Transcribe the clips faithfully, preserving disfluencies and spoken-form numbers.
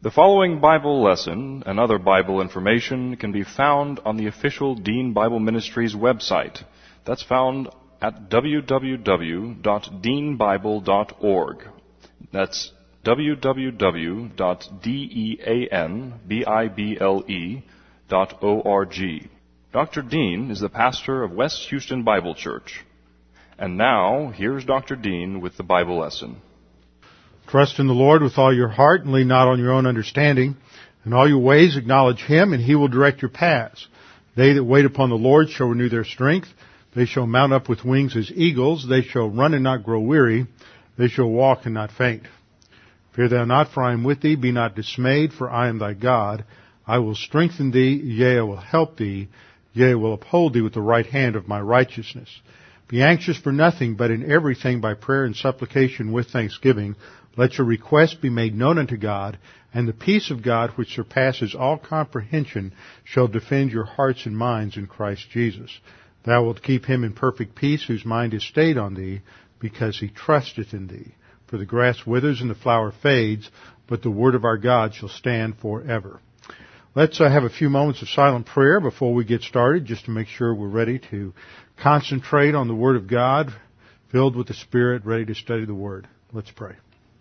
The following Bible lesson and other Bible information can be found on the official Dean Bible Ministries website. That's found at w w w dot dean bible dot org. That's w w w dot dean bible dot org. Doctor Dean is the pastor of West Houston Bible Church. And now, here's Doctor Dean with the Bible lesson. Trust in the Lord with all your heart and lean not on your own understanding. In all your ways acknowledge Him, and He will direct your paths. They that wait upon the Lord shall renew their strength. They shall mount up with wings as eagles. They shall run and not grow weary. They shall walk and not faint. Fear thou not, for I am with thee. Be not dismayed, for I am thy God. I will strengthen thee, yea, I will help thee. Yea, I will uphold thee with the right hand of my righteousness. Be anxious for nothing, but in everything by prayer and supplication with thanksgiving, let your requests be made known unto God, and the peace of God, which surpasses all comprehension, shall defend your hearts and minds in Christ Jesus. Thou wilt keep him in perfect peace, whose mind is stayed on thee, because he trusteth in thee. For the grass withers and the flower fades, but the word of our God shall stand forever. Let's uh, have a few moments of silent prayer before we get started, just to make sure we're ready to concentrate on the Word of God, filled with the Spirit, ready to study the Word. Let's pray.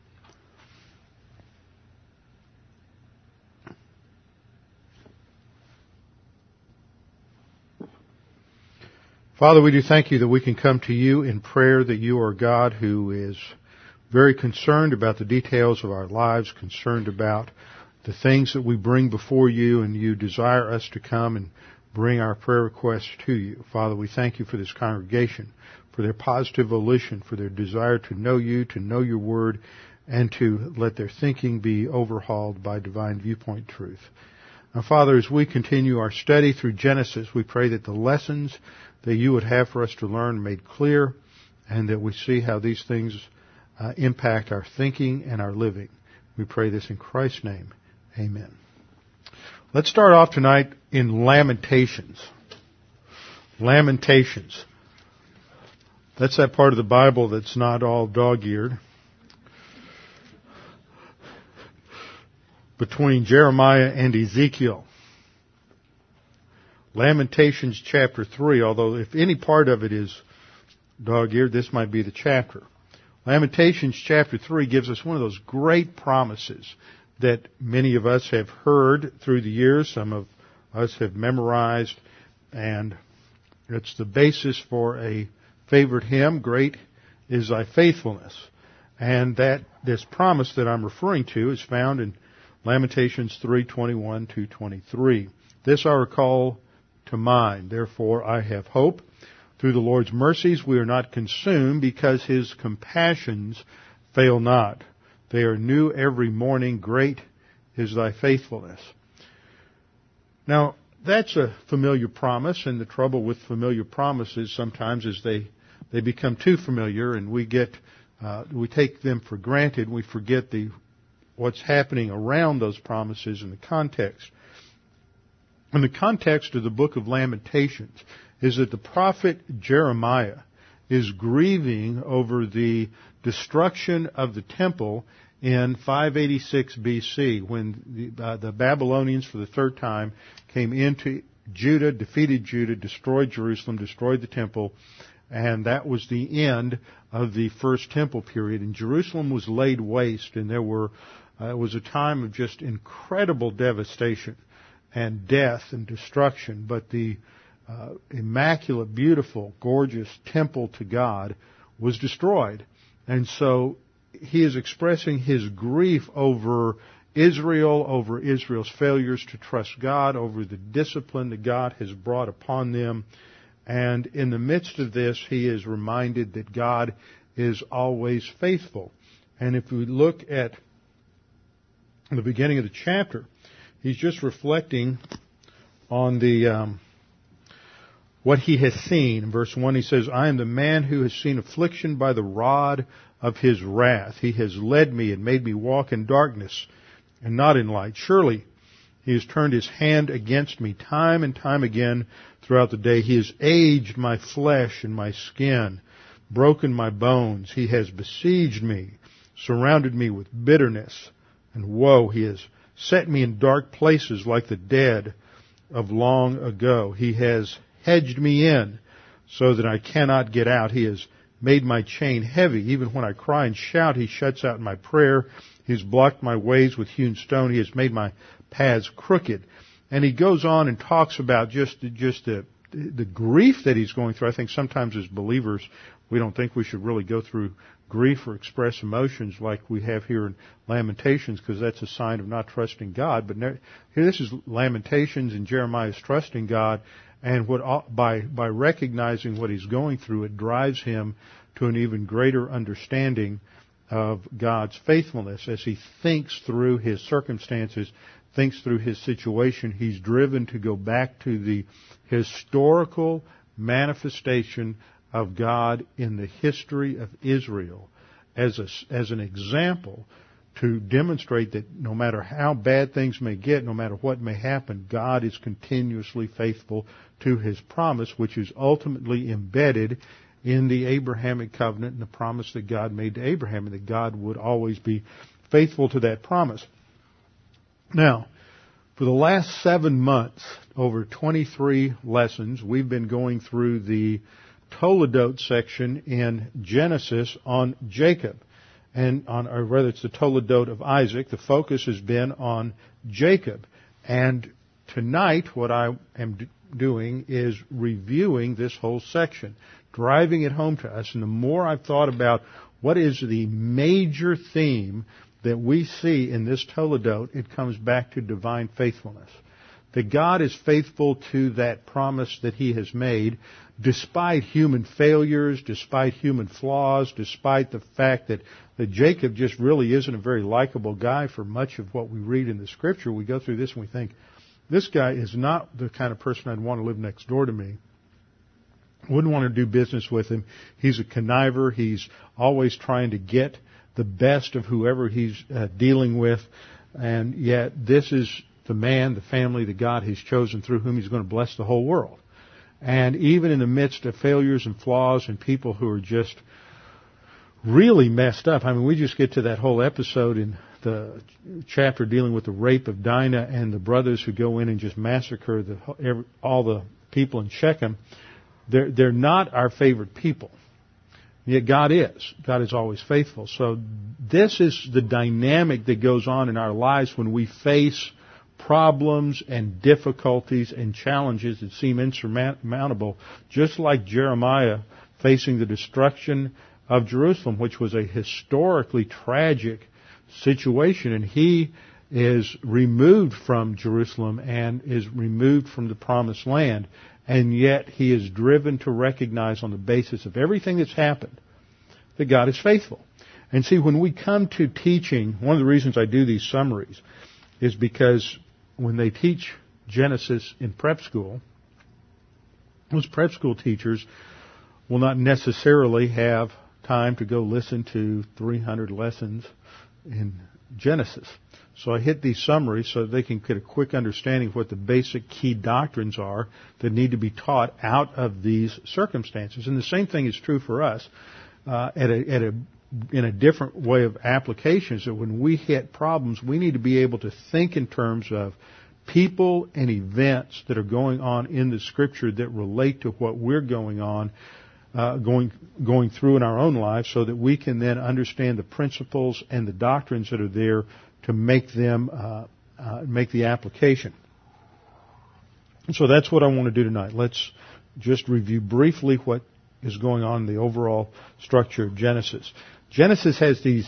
Father, we do thank you that we can come to you in prayer, that you are God who is very concerned about the details of our lives, concerned about the things that we bring before you, and you desire us to come and bring our prayer requests to you. Father, we thank you for this congregation, for their positive volition, for their desire to know you, to know your word, and to let their thinking be overhauled by divine viewpoint truth. Now, Father, as we continue our study through Genesis, we pray that the lessons that you would have for us to learn are made clear, and that we see how these things uh, impact our thinking and our living. We pray this in Christ's name. Amen. Let's start off tonight in Lamentations. Lamentations. That's that part of the Bible that's not all dog-eared. Between Jeremiah and Ezekiel. Lamentations chapter three, although if any part of it is dog-eared, this might be the chapter. Lamentations chapter three gives us one of those great promises that many of us have heard through the years. Some of us have memorized, and it's the basis for a favorite hymn, Great is Thy Faithfulness. And that this promise that I'm referring to is found in Lamentations three twenty-one to twenty-three. This I recall to mind, therefore I have hope. Through the Lord's mercies we are not consumed, because His compassions fail not. They are new every morning. Great is Thy faithfulness. Now, that's a familiar promise, and the trouble with familiar promises sometimes is they they become too familiar, and we get uh, we take them for granted. We forget the what's happening around those promises in the context. And the context of the book of Lamentations is that the prophet Jeremiah is grieving over the destruction of the temple in five eighty-six B C, when the, uh, the Babylonians for the third time came into Judah, defeated Judah, destroyed Jerusalem, destroyed the temple, and that was the end of the first temple period. And Jerusalem was laid waste, and there were uh, it was a time of just incredible devastation and death and destruction. But the uh, immaculate, beautiful, gorgeous temple to God was destroyed. And so he is expressing his grief over Israel, over Israel's failures to trust God, over the discipline that God has brought upon them. And in the midst of this, he is reminded that God is always faithful. And if we look at the beginning of the chapter, he's just reflecting on the um, what he has seen. In verse one, he says, I am the man who has seen affliction by the rod of his wrath. He has led me and made me walk in darkness and not in light. Surely he has turned his hand against me time and time again throughout the day. He has aged my flesh and my skin, broken my bones. He has besieged me, surrounded me with bitterness and woe. He has set me in dark places like the dead of long ago. He has hedged me in so that I cannot get out. He has made my chain heavy. Even when I cry and shout, He shuts out my prayer. He has blocked my ways with hewn stone. He has made my paths crooked. And he goes on and talks about just, just the, the grief that he's going through. I think sometimes as believers, we don't think we should really go through grief or express emotions like we have here in Lamentations, because that's a sign of not trusting God. But here, this is Lamentations, and Jeremiah is trusting God, and what by by recognizing what he's going through, it drives him to an even greater understanding of God's faithfulness as he thinks through his circumstances, thinks through his situation. He's driven to go back to the historical manifestation of God in the history of Israel as a, as an example to demonstrate that no matter how bad things may get, no matter what may happen, God is continuously faithful to His promise, which is ultimately embedded in the Abrahamic covenant and the promise that God made to Abraham, and that God would always be faithful to that promise. Now, for the last seven months, over twenty-three lessons, we've been going through the Toledot section in Genesis on Jacob, and on, or rather it's the Toledot of Isaac. The focus has been on Jacob. And tonight what I am d- doing is reviewing this whole section, driving it home to us. And the more I've thought about what is the major theme that we see in this Toledot, it comes back to divine faithfulness. That God is faithful to that promise that He has made, despite human failures, despite human flaws, despite the fact that, that Jacob just really isn't a very likable guy for much of what we read in the Scripture. We go through this and we think, this guy is not the kind of person I'd want to live next door to me. Wouldn't want to do business with him. He's a conniver. He's always trying to get the best of whoever he's uh, dealing with. And yet this is the man, the family that God has chosen through whom He's going to bless the whole world. And even in the midst of failures and flaws and people who are just really messed up. I mean, we just get to that whole episode in the chapter dealing with the rape of Dinah and the brothers who go in and just massacre the, every, all the people in Shechem. They're, they're not our favorite people. Yet God is. God is always faithful. So this is the dynamic that goes on in our lives when we face problems and difficulties and challenges that seem insurmountable, just like Jeremiah facing the destruction of Jerusalem, which was a historically tragic situation. And he is removed from Jerusalem and is removed from the promised land. And yet he is driven to recognize on the basis of everything that's happened that God is faithful. And see, when we come to teaching, one of the reasons I do these summaries is because when they teach Genesis in prep school, those prep school teachers will not necessarily have time to go listen to three hundred lessons in Genesis. So I hit these summaries so that they can get a quick understanding of what the basic key doctrines are that need to be taught out of these circumstances. And the same thing is true for us uh, at a, at a in a different way of application, is that when we hit problems, we need to be able to think in terms of people and events that are going on in the Scripture that relate to what we're going on, uh, going going through in our own lives, so that we can then understand the principles and the doctrines that are there to make them uh, uh, make the application. So that's what I want to do tonight. Let's just review briefly what is going on in the overall structure of Genesis. Genesis has these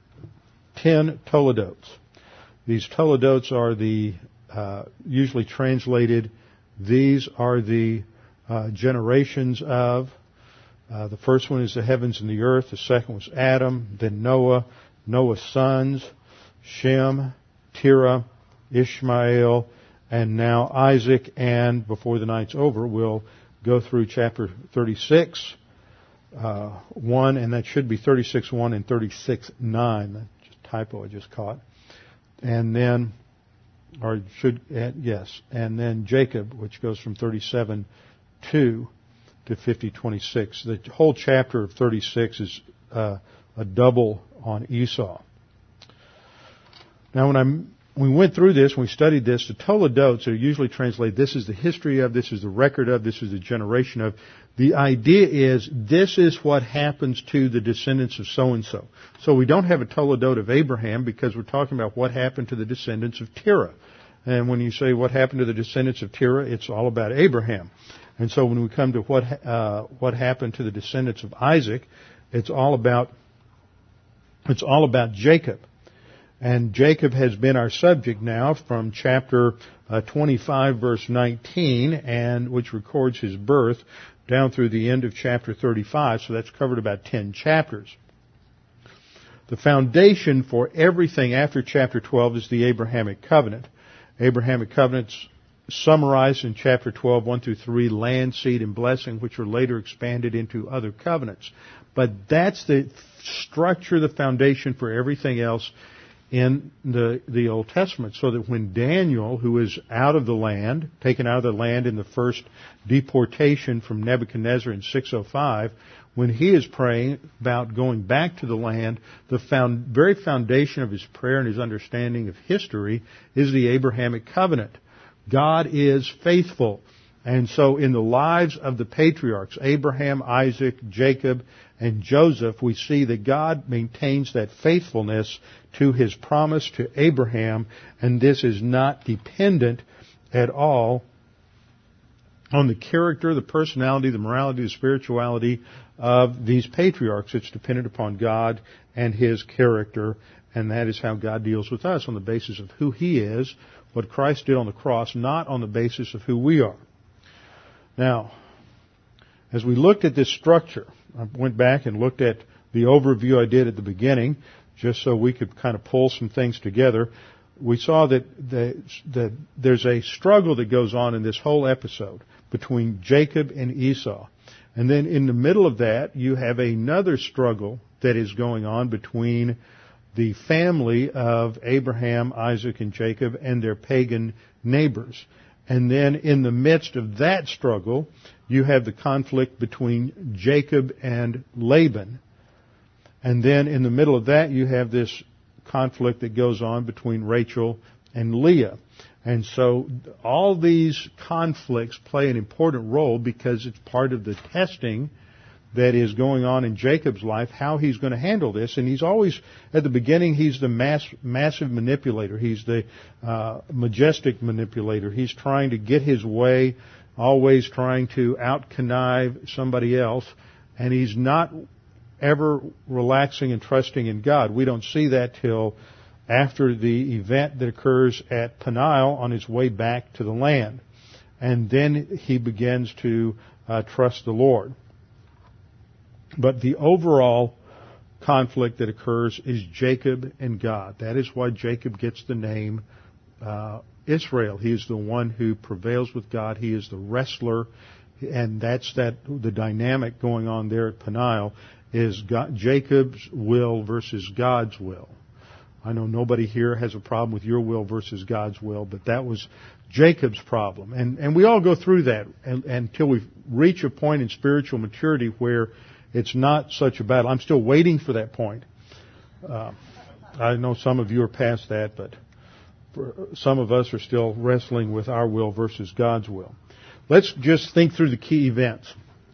ten Toledots. These Toledots are the uh, usually translated, these are the uh, generations of. Uh, the first one is the heavens and the earth. The second was Adam, then Noah, Noah's sons, Shem, Terah, Ishmael, and now Isaac. And before the night's over, we'll go through chapter thirty-six. Uh, one, and that should be thirty-six one and thirty-six nine. That's just a typo I just caught. And then, or should, uh, yes, and then Jacob, which goes from thirty-seven two to fifty twenty-six. The whole chapter of thirty-six is uh, a double on Esau. Now, when I'm we went through this, we studied this, the Toledotes are usually translated, this is the history of, this is the record of, this is the generation of. The idea is, this is what happens to the descendants of so-and-so. So we don't have a Toledot of Abraham because we're talking about what happened to the descendants of Terah. And when you say what happened to the descendants of Terah, it's all about Abraham. And so when we come to what uh, what happened to the descendants of Isaac, it's all about it's all about Jacob. And Jacob has been our subject now from chapter uh, twenty-five, verse nineteen, and which records his birth, down through the end of chapter thirty-five. So that's covered about ten chapters. The foundation for everything after chapter twelve is the Abrahamic covenant. Abrahamic covenants summarized in chapter twelve, one through three, land, seed, and blessing, which are later expanded into other covenants. But that's the structure, the foundation for everything else in the, the Old Testament. So that when Daniel, who is out of the land, taken out of the land in the first deportation from Nebuchadnezzar in six oh five, when he is praying about going back to the land, the found, very foundation of his prayer and his understanding of history is the Abrahamic covenant. God is faithful. And so in the lives of the patriarchs, Abraham, Isaac, Jacob, and Joseph, we see that God maintains that faithfulness to his promise to Abraham, and this is not dependent at all on the character, the personality, the morality, the spirituality of these patriarchs. It's dependent upon God and his character, and that is how God deals with us, on the basis of who he is, what Christ did on the cross, not on the basis of who we are. Now, as we looked at this structure, I went back and looked at the overview I did at the beginning, just so we could kind of pull some things together. We saw that, the, that there's a struggle that goes on in this whole episode between Jacob and Esau. And then in the middle of that, you have another struggle that is going on between the family of Abraham, Isaac, and Jacob and their pagan neighbors. And then in the midst of that struggle, you have the conflict between Jacob and Laban. And then in the middle of that, you have this conflict that goes on between Rachel and Leah. And so all these conflicts play an important role because it's part of the testing that is going on in Jacob's life, how he's going to handle this. And he's always, at the beginning, he's the mass, massive manipulator. He's the uh, majestic manipulator. He's trying to get his way, always trying to out-connive somebody else. And he's not ever relaxing and trusting in God. We don't see that till after the event that occurs at Peniel on his way back to the land. And then he begins to uh, trust the Lord. But the overall conflict that occurs is Jacob and God. That is why Jacob gets the name uh, Israel. He is the one who prevails with God. He is the wrestler. And that's that the dynamic going on there at Peniel is God, Jacob's will versus God's will. I know nobody here has a problem with your will versus God's will, but that was Jacob's problem. And and we all go through that and, until we reach a point in spiritual maturity where it's not such a battle. I'm still waiting for that point. Uh, I know some of you are past that, but for some of us are still wrestling with our will versus God's will. Let's just think through the key events.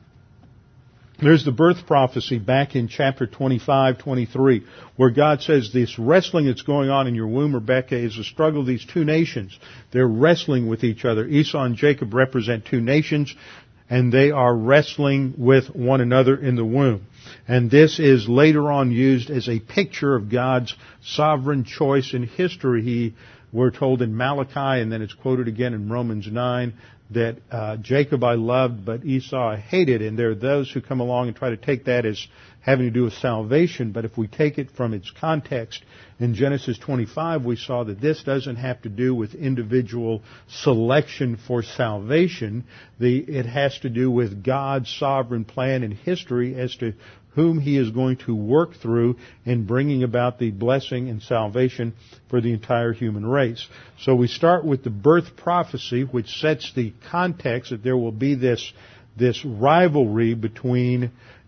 There's the birth prophecy back in chapter twenty-five, twenty-three, where God says this wrestling that's going on in your womb, Rebecca, is a struggle of these two nations. They're wrestling with each other. Esau and Jacob represent two nations, and they are wrestling with one another in the womb. And this is later on used as a picture of God's sovereign choice in history. He, we're told in Malachi, and then it's quoted again in Romans nine, that uh, Jacob I loved, but Esau I hated. And there are those who come along and try to take that as having to do with salvation. But if we take it from its context, in Genesis twenty-five, we saw that this doesn't have to do with individual selection for salvation. The, it has to do with God's sovereign plan in history as to whom He is going to work through in bringing about the blessing and salvation for the entire human race. So we start with the birth prophecy, which sets the context that there will be this, this rivalry between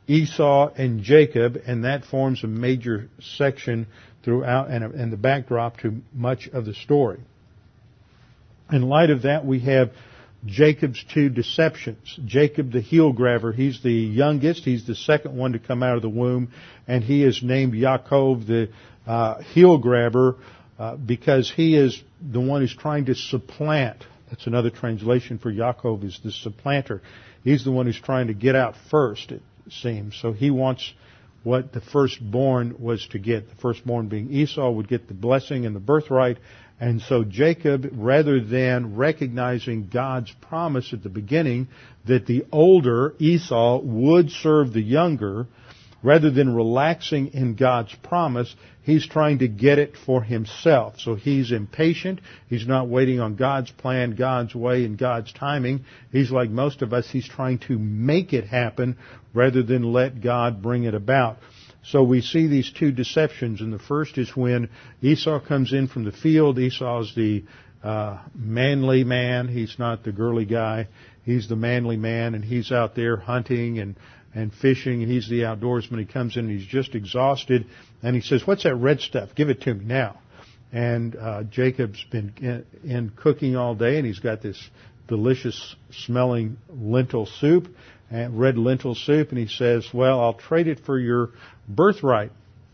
Esau and Jacob, and that forms a major section throughout and, and the backdrop to much of the story. In light of that, we have Jacob's two deceptions. Jacob the heel grabber, he's the youngest, he's the second one to come out of the womb, and he is named Yaakov the uh, heel grabber uh, because he is the one who's trying to supplant. That's another translation for Yaakov, is the supplanter. He's the one who's trying to get out first, it seems. So he wants what the firstborn was to get. The firstborn being Esau would get the blessing and the birthright. And so Jacob, rather than recognizing God's promise at the beginning that the older Esau would serve the younger, rather than relaxing in God's promise, he's trying to get it for himself. So he's impatient. He's not waiting on God's plan, God's way, and God's timing. He's like most of us. He's trying to make it happen rather than let God bring it about. So we see these two deceptions, and the first is when Esau comes in from the field. Esau's the uh, manly man. He's not the girly guy. He's the manly man, and he's out there hunting and and fishing, and he's the outdoorsman. He comes in and he's just exhausted, and he says, "What's that red stuff? Give it to me now." And uh, Jacob's been in, in cooking all day, and he's got this delicious smelling lentil soup, and red lentil soup, and he says, "Well, I'll trade it for your birthright."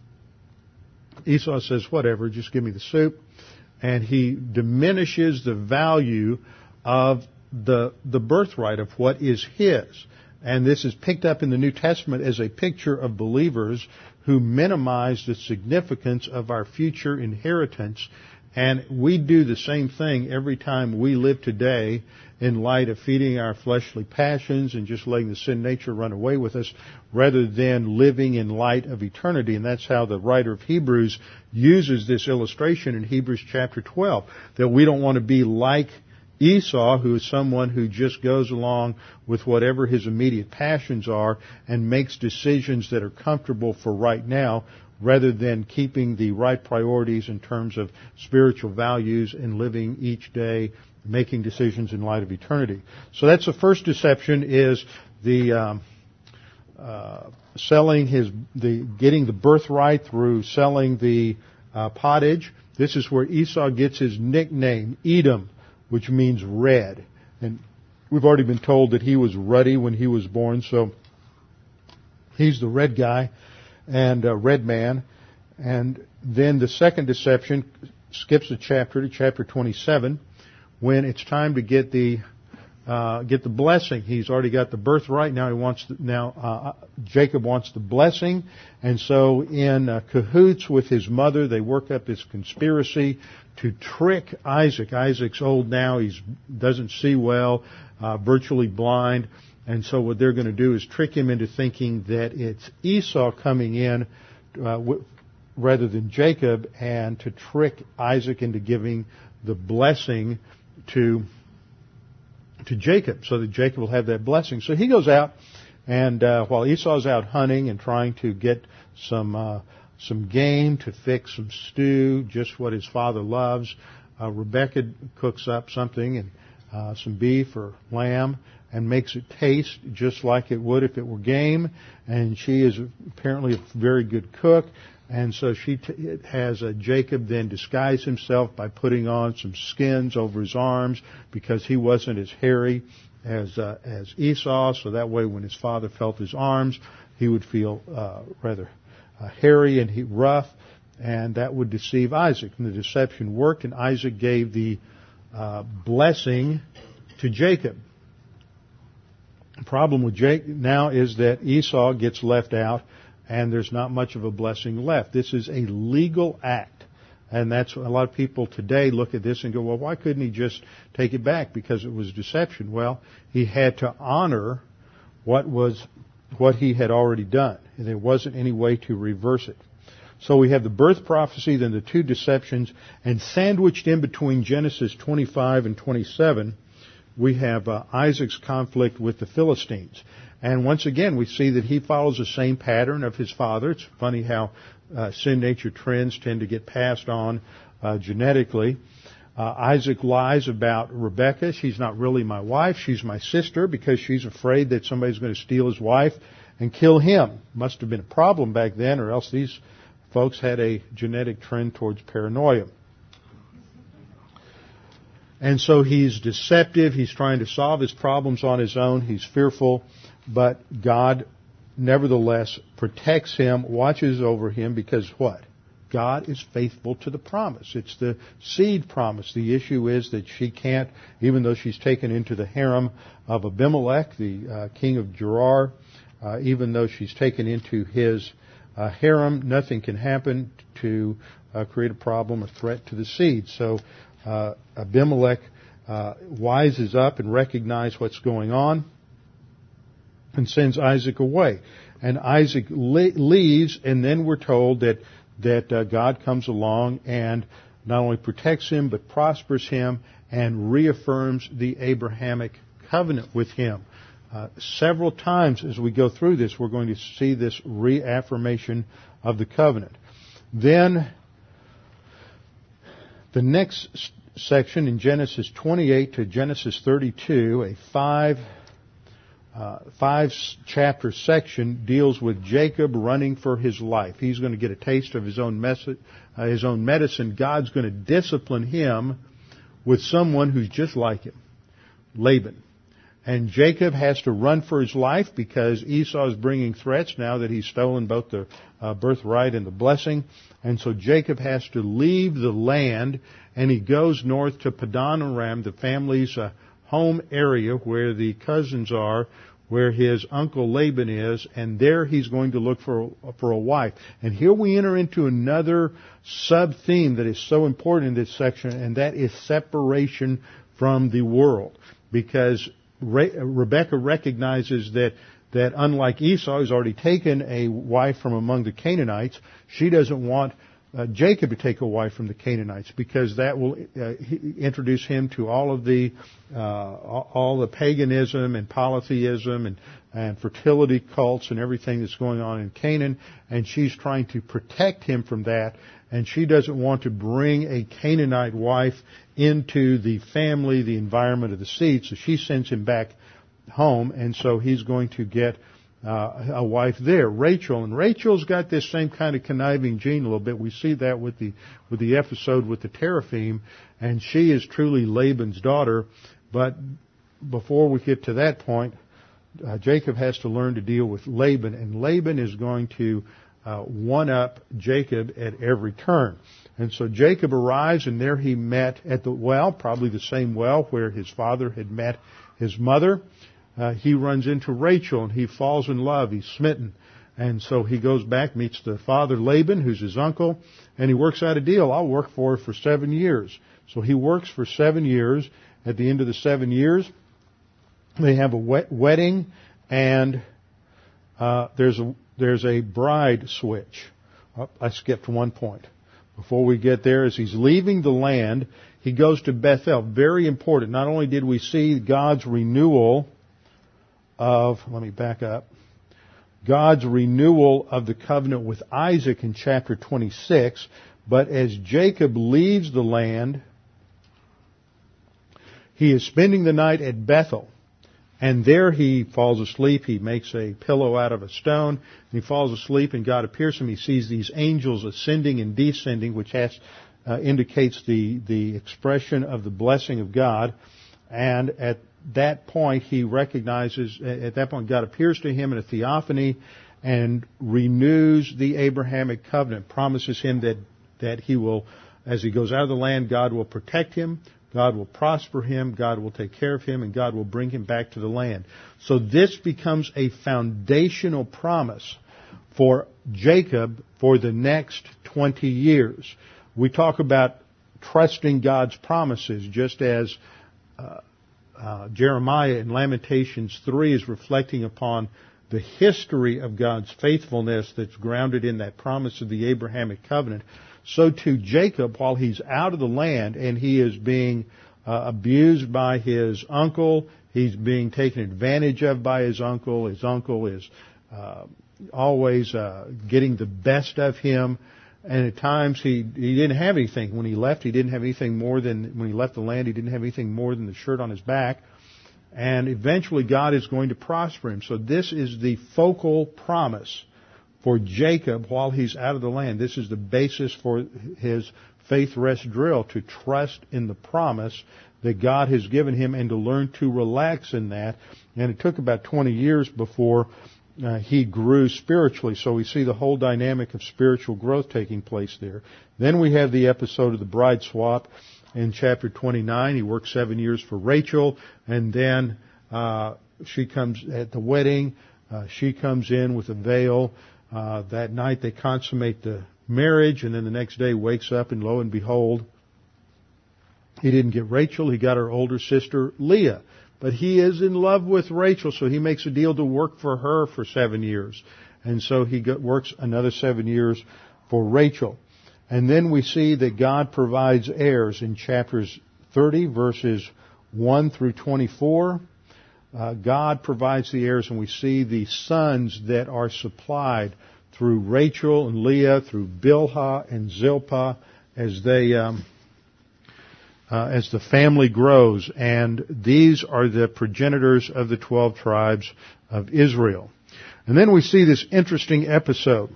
Esau says, "Whatever, just give me the soup." And he diminishes the value of the the birthright of what is his. And this is picked up in the New Testament as a picture of believers who minimize the significance of our future inheritance. And we do the same thing every time we live today in light of feeding our fleshly passions and just letting the sin nature run away with us, rather than living in light of eternity. And that's how the writer of Hebrews uses this illustration in Hebrews chapter twelve, that we don't want to be like Esau, who is someone who just goes along with whatever his immediate passions are and makes decisions that are comfortable for right now, rather than keeping the right priorities in terms of spiritual values and living each day, making decisions in light of eternity. So that's the first deception, is the um, uh, selling his, the getting the birthright through selling the uh, pottage. This is where Esau gets his nickname, Edom, which means red. And we've already been told that he was ruddy when he was born, so he's the red guy and uh, red man. And then the second deception skips a chapter to chapter twenty-seven, when it's time to get the uh, get the blessing. He's already got the birthright. Now he wants the, now uh, Jacob wants the blessing, and so in uh, cahoots with his mother, they work up this conspiracy to trick Isaac. Isaac's old now; he doesn't see well, uh, virtually blind, and so what they're going to do is trick him into thinking that it's Esau coming in uh, w- rather than Jacob, and to trick Isaac into giving the blessing to to Jacob, so that Jacob will have that blessing. So he goes out, and uh, while Esau's out hunting and trying to get some uh, some game to fix some stew, just what his father loves, uh, Rebecca cooks up something, and uh, some beef or lamb, and makes it taste just like it would if it were game. And she is apparently a very good cook. And so she t- has uh, Jacob then disguise himself by putting on some skins over his arms, because he wasn't as hairy as uh, as Esau. So that way, when his father felt his arms, he would feel uh, rather uh, hairy and he, rough, and that would deceive Isaac. And the deception worked, and Isaac gave the uh, blessing to Jacob. The problem with Jacob now is that Esau gets left out, and there's not much of a blessing left. This is a legal act. And that's a lot of people today look at this and go, well, why couldn't he just take it back? Because it was deception. Well, he had to honor what was, what he had already done. And there wasn't any way to reverse it. So we have the birth prophecy, then the two deceptions, and sandwiched in between Genesis twenty-five and twenty-seven, we have uh, Isaac's conflict with the Philistines. And once again, we see that he follows the same pattern of his father. It's funny how uh, sin nature trends tend to get passed on uh, genetically. Uh, Isaac lies about Rebekah. She's not really my wife. She's my sister, because she's afraid that somebody's going to steal his wife and kill him. Must have been a problem back then, or else these folks had a genetic trend towards paranoia. And so he's deceptive. He's trying to solve his problems on his own. He's fearful. But God, nevertheless, protects him, watches over him, because what? God is faithful to the promise. It's the seed promise. The issue is that she can't, even though she's taken into the harem of Abimelech, the uh, king of Gerar, uh, even though she's taken into his uh, harem, nothing can happen to uh, create a problem or threat to the seed. So uh, Abimelech uh, wises up and recognizes what's going on and sends Isaac away. And Isaac le- leaves, and then we're told that that uh, God comes along and not only protects him, but prospers him and reaffirms the Abrahamic covenant with him. Uh, several times as we go through this, we're going to see this reaffirmation of the covenant. Then, the next section in Genesis twenty-eight to Genesis thirty-two, a five Uh, five chapter section deals with Jacob running for his life. He's going to get a taste of his own mess- uh, his own medicine. God's going to discipline him with someone who's just like him, Laban. And Jacob has to run for his life because Esau is bringing threats now that he's stolen both the uh, birthright and the blessing. And so Jacob has to leave the land, and he goes north to Padan Aram, the family's uh, home area where the cousins are, where his uncle Laban is, and there he's going to look for for a wife. And here we enter into another sub-theme that is so important in this section, and that is separation from the world. Because Re- Rebekah recognizes that that unlike Esau, who's already taken a wife from among the Canaanites, she doesn't want Uh, Jacob to take a wife from the Canaanites, because that will uh, introduce him to all of the uh, all the paganism and polytheism and, and fertility cults and everything that's going on in Canaan, and she's trying to protect him from that, and she doesn't want to bring a Canaanite wife into the family, the environment of the seed, so she sends him back home, and so he's going to get Uh, a wife there, Rachel, and Rachel's got this same kind of conniving gene a little bit. We see that with the with the episode with the teraphim, and she is truly Laban's daughter. But before we get to that point, uh, Jacob has to learn to deal with Laban, and Laban is going to uh, one up Jacob at every turn. And so Jacob arrives, and there he met at the well, probably the same well where his father had met his mother. Uh, he runs into Rachel, and he falls in love. He's smitten. And so he goes back, meets the father Laban, who's his uncle, and he works out a deal. I'll work for her for seven years. So he works for seven years. At the end of the seven years, they have a wet wedding, and uh, there's a there's a bride switch. Oh, I skipped one point. Before we get there, as he's leaving the land, he goes to Bethel. Very important. Not only did we see God's renewal of, let me back up, God's renewal of the covenant with Isaac in chapter twenty-six, but as Jacob leaves the land, he is spending the night at Bethel, and there he falls asleep. He makes a pillow out of a stone, and he falls asleep, and God appears to him. He sees these angels ascending and descending, which has, uh, indicates the, the expression of the blessing of God, and at that point, he recognizes, at that point, God appears to him in a theophany and renews the Abrahamic covenant, promises him that, that he will, as he goes out of the land, God will protect him, God will prosper him, God will take care of him, and God will bring him back to the land. So this becomes a foundational promise for Jacob for the next twenty years. We talk about trusting God's promises, just as uh, Uh, Jeremiah in Lamentations three is reflecting upon the history of God's faithfulness that's grounded in that promise of the Abrahamic covenant. So too Jacob, while he's out of the land and he is being uh, abused by his uncle, he's being taken advantage of by his uncle, his uncle is uh, always uh, getting the best of him, and at times he he didn't have anything. When he left, he didn't have anything more than, when he left the land, he didn't have anything more than the shirt on his back. And eventually God is going to prosper him. So this is the focal promise for Jacob while he's out of the land. This is the basis for his faith rest drill, to trust in the promise that God has given him and to learn to relax in that. And it took about twenty years before uh, he grew spiritually. So we see the whole dynamic of spiritual growth taking place there. Then we have the episode of the bride swap in chapter twenty-nine. He works seven years for Rachel, and then uh, she comes at the wedding. Uh, she comes in with a veil. Uh, that night they consummate the marriage, and then the next day wakes up, and lo and behold, he didn't get Rachel, he got her older sister Leah. But he is in love with Rachel, so he makes a deal to work for her for seven years. And so he got, works another seven years for Rachel. And then we see that God provides heirs in chapters thirty, verses one through twenty-four. Uh, God provides the heirs, and we see the sons that are supplied through Rachel and Leah, through Bilhah and Zilpah, as they, um, uh, as the family grows. And these are the progenitors of the twelve tribes of Israel. And then we see this interesting episode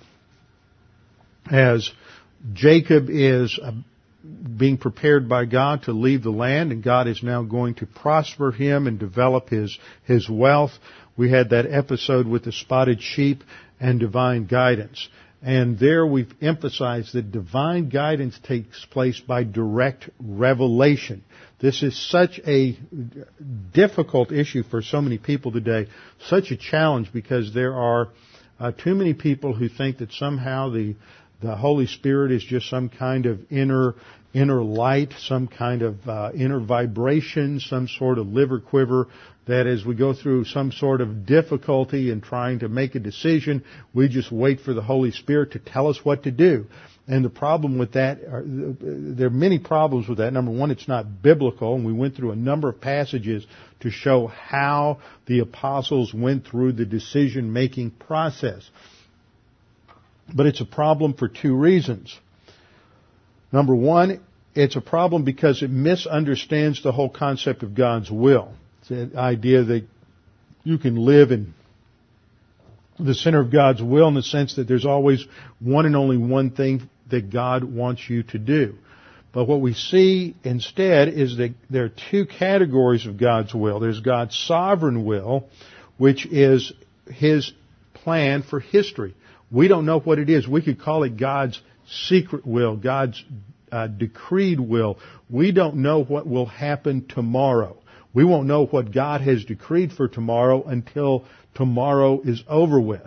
as Jacob is uh, being prepared by God to leave the land, and God is now going to prosper him and develop his, his wealth. We had that episode with the spotted sheep and divine guidance. And there we've emphasized that divine guidance takes place by direct revelation. This is such a difficult issue for so many people today, such a challenge, because there are uh, too many people who think that somehow the the Holy Spirit is just some kind of inner inner light, some kind of uh, inner vibration, some sort of liver quiver, that as we go through some sort of difficulty in trying to make a decision, we just wait for the Holy Spirit to tell us what to do. And the problem with that, are, there are many problems with that. Number one, it's not biblical, and we went through a number of passages to show how the apostles went through the decision-making process. But it's a problem for two reasons. Number one, it's a problem because it misunderstands the whole concept of God's will. It's the idea that you can live in the center of God's will in the sense that there's always one and only one thing that God wants you to do. But what we see instead is that there are two categories of God's will. There's God's sovereign will, which is His plan for history. We don't know what it is. We could call it God's secret will, God's uh, decreed will. We don't know what will happen tomorrow. We won't know what God has decreed for tomorrow until tomorrow is over with.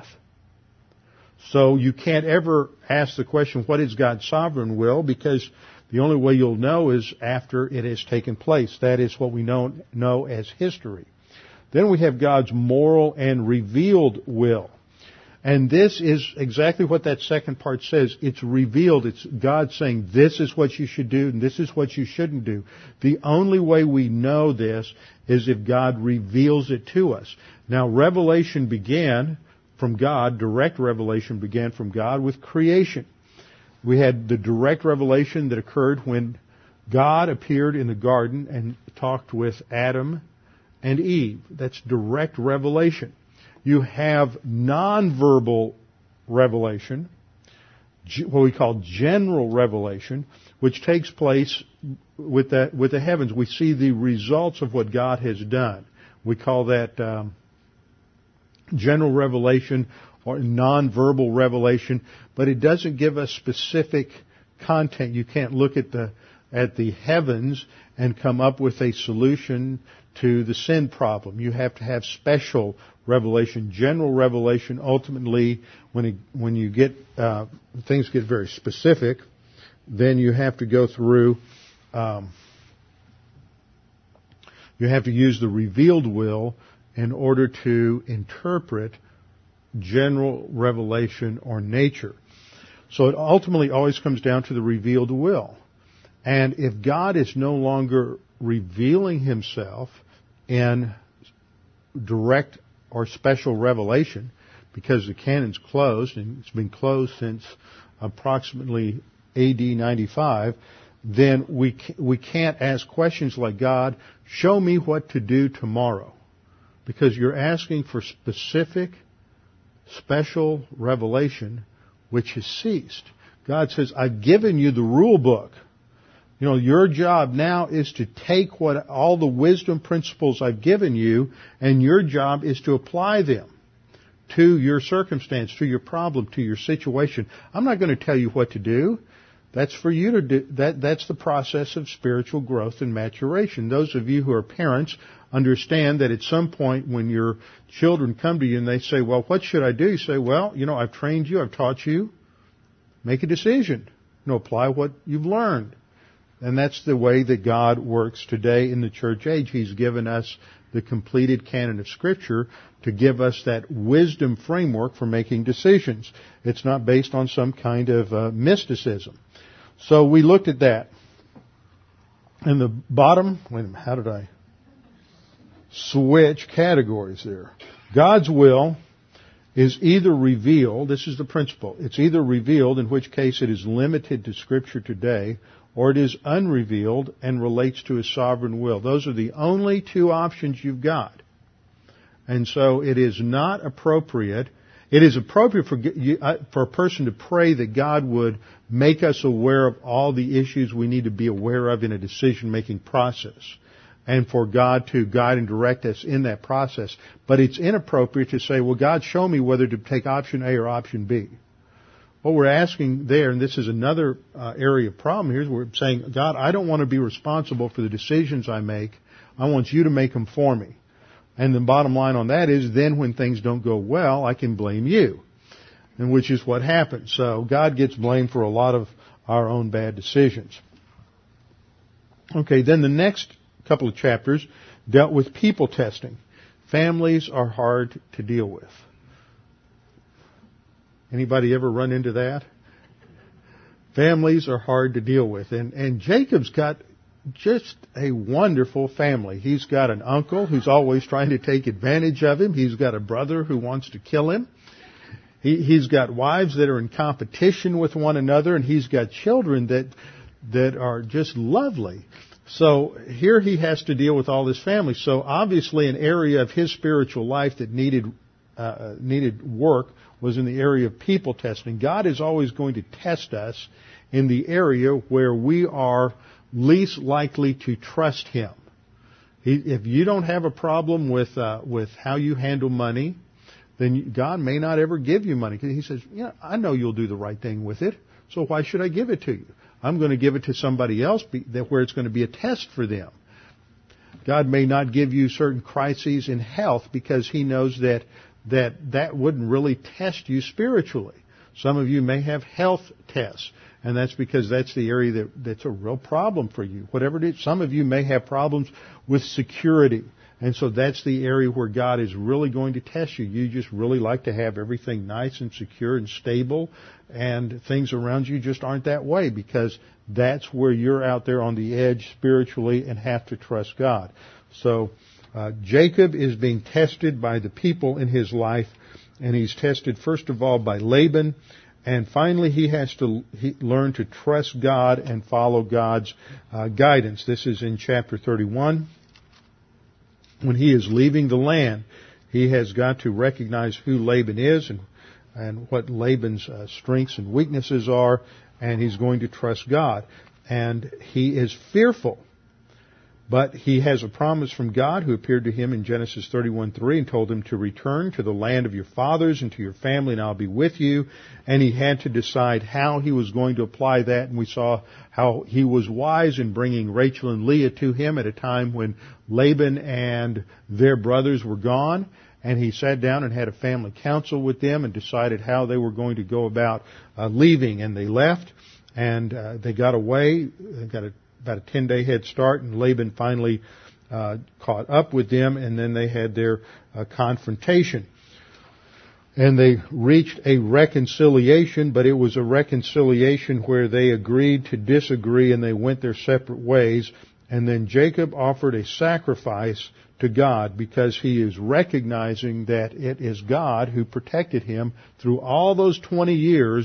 So you can't ever ask the question, what is God's sovereign will? Because the only way you'll know is after it has taken place. That is what we know, know as history. Then we have God's moral and revealed will. And this is exactly what that second part says. It's revealed. It's God saying, this is what you should do and this is what you shouldn't do. The only way we know this is if God reveals it to us. Now, revelation began from God, direct revelation began from God with creation. We had the direct revelation that occurred when God appeared in the garden and talked with Adam and Eve. That's direct revelation. You have nonverbal revelation, what we call general revelation, which takes place with the, with the heavens. We see the results of what God has done. We call that um, general revelation or nonverbal revelation, but it doesn't give us specific content. You can't look at the at the heavens and come up with a solution to the sin problem. You have to have special revelation, general revelation. Ultimately, when it, when you get uh, things get very specific, then you have to go through. Um, you have to use the revealed will in order to interpret general revelation or nature. So it ultimately always comes down to the revealed will. And if God is no longer revealing Himself in direct or special revelation, because the canon's closed, and it's been closed since approximately A D ninety-five, then we we can't ask questions like, God, show me what to do tomorrow. Because you're asking for specific, special revelation which has ceased. God says, I've given you the rule book. You know, your job now is to take what all the wisdom principles I've given you, and your job is to apply them to your circumstance, to your problem, to your situation. I'm not going to tell you what to do. That's for you to do. That, that's the process of spiritual growth and maturation. Those of you who are parents understand that at some point when your children come to you and they say, well, what should I do? You say, well, you know, I've trained you, I've taught you. Make a decision. You know, apply what you've learned. And that's the way that God works today in the church age. He's given us the completed canon of Scripture to give us that wisdom framework for making decisions. It's not based on some kind of uh, mysticism. So we looked at that. In the bottom, wait a minute, how did I switch categories there? God's will is either revealed, this is the principle, it's either revealed, in which case it is limited to Scripture today, or it is unrevealed and relates to His sovereign will. Those are the only two options you've got. And so it is not appropriate. It is appropriate for, for a person to pray that God would make us aware of all the issues we need to be aware of in a decision-making process, and for God to guide and direct us in that process. But it's inappropriate to say, well, God, show me whether to take option A or option B. What we're asking there, and this is another uh, area of problem here, is we're saying, God, I don't want to be responsible for the decisions I make. I want you to make them for me. And the bottom line on that is, then when things don't go well, I can blame you, and which is what happens. So God gets blamed for a lot of our own bad decisions. Okay, then the next couple of chapters dealt with people testing. Families are hard to deal with. Anybody ever run into that? Families are hard to deal with. And, and Jacob's got just a wonderful family. He's got an uncle who's always trying to take advantage of him. He's got a brother who wants to kill him. He, he's got wives that are in competition with one another, and he's got children that that are just lovely. So here he has to deal with all this family. So obviously an area of his spiritual life that needed uh, needed work was in the area of people testing. God is always going to test us in the area where we are least likely to trust Him. He, if you don't have a problem with uh, with how you handle money, then God may not ever give you money. He says, yeah, I know you'll do the right thing with it, so why should I give it to you? I'm going to give it to somebody else be, that where it's going to be a test for them. God may not give you certain crises in health because He knows that that that wouldn't really test you spiritually. Some of you may have health tests, and that's because that's the area that, that's a real problem for you. Whatever it is, some of you may have problems with security, and so that's the area where God is really going to test you. You just really like to have everything nice and secure and stable, and things around you just aren't that way, because that's where you're out there on the edge spiritually and have to trust God. So Uh, Jacob is being tested by the people in his life, and he's tested first of all by Laban, and finally he has to he, learn to trust God and follow God's uh, guidance. This is in chapter thirty-one. When he is leaving the land, he has got to recognize who Laban is and, and what Laban's uh, strengths and weaknesses are, and he's going to trust God. And he is fearful. But he has a promise from God, who appeared to him in Genesis thirty-one three and told him to return to the land of your fathers and to your family, and I'll be with you. And he had to decide how he was going to apply that. And we saw how he was wise in bringing Rachel and Leah to him at a time when Laban and their brothers were gone. And he sat down and had a family council with them and decided how they were going to go about uh, leaving. And they left, and uh, they got away. They got a about a ten-day head start, and Laban finally uh, caught up with them, and then they had their uh, confrontation. And they reached a reconciliation, but it was a reconciliation where they agreed to disagree, and they went their separate ways. And then Jacob offered a sacrifice to God, because he is recognizing that it is God who protected him through all those twenty years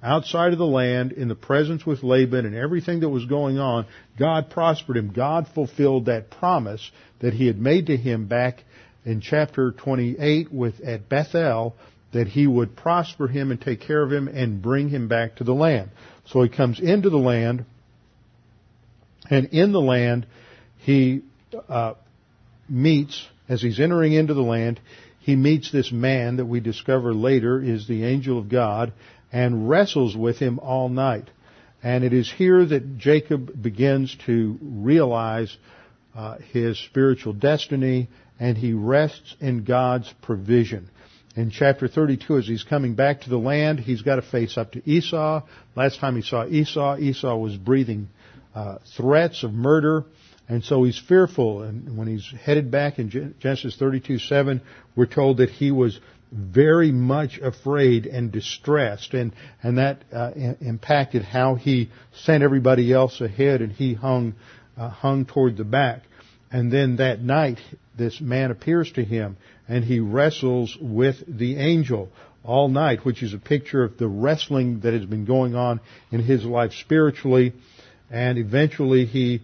outside of the land, in the presence with Laban and everything that was going on, God prospered him. God fulfilled that promise that he had made to him back in chapter twenty-eight with at Bethel, that he would prosper him and take care of him and bring him back to the land. So he comes into the land, and in the land he uh, meets, as he's entering into the land, he meets this man that we discover later is the angel of God, and wrestles with him all night. And it is here that Jacob begins to realize uh, his spiritual destiny, and he rests in God's provision. In chapter thirty-two, as he's coming back to the land, he's got to face up to Esau. Last time he saw Esau, Esau was breathing uh, threats of murder, and so he's fearful. And when he's headed back in Genesis thirty-two seven, we're told that he was very much afraid and distressed, and and that uh, impacted how he sent everybody else ahead, and he hung uh, hung toward the back. And then that night, this man appears to him, and he wrestles with the angel all night, which is a picture of the wrestling that has been going on in his life spiritually. And eventually he